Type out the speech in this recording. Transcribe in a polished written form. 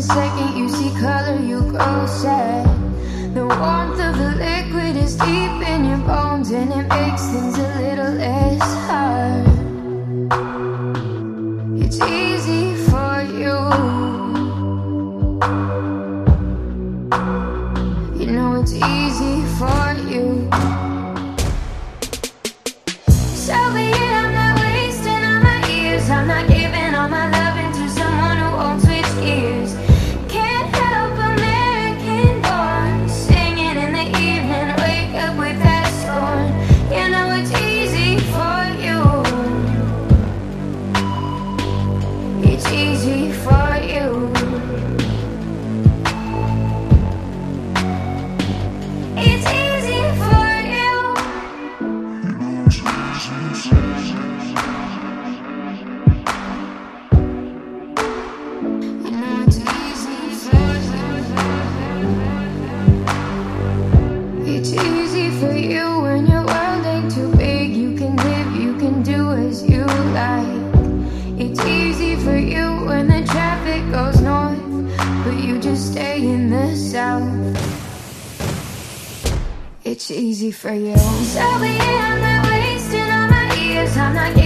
second you see color, you grow sad. The warmth of the liquid is deep in your bones, and it makes things a little less hard. It's easy for you. You know it's easy for you. So be it, I'm not wasting all my years. I'm not giving all my loving to someone who won't switch gears. Can't help American born, singing in the evening, wake up with that scorn. You know it's easy for you. It's easy for you. It's easy for you. You know it's easy for you. It's easy for you when your world ain't too big. You can live, you can do as you like. It's easy for you when the traffic goes north, but you just stay in the south. It's easy for you. So be it, I'm not wasting all my years. I'm not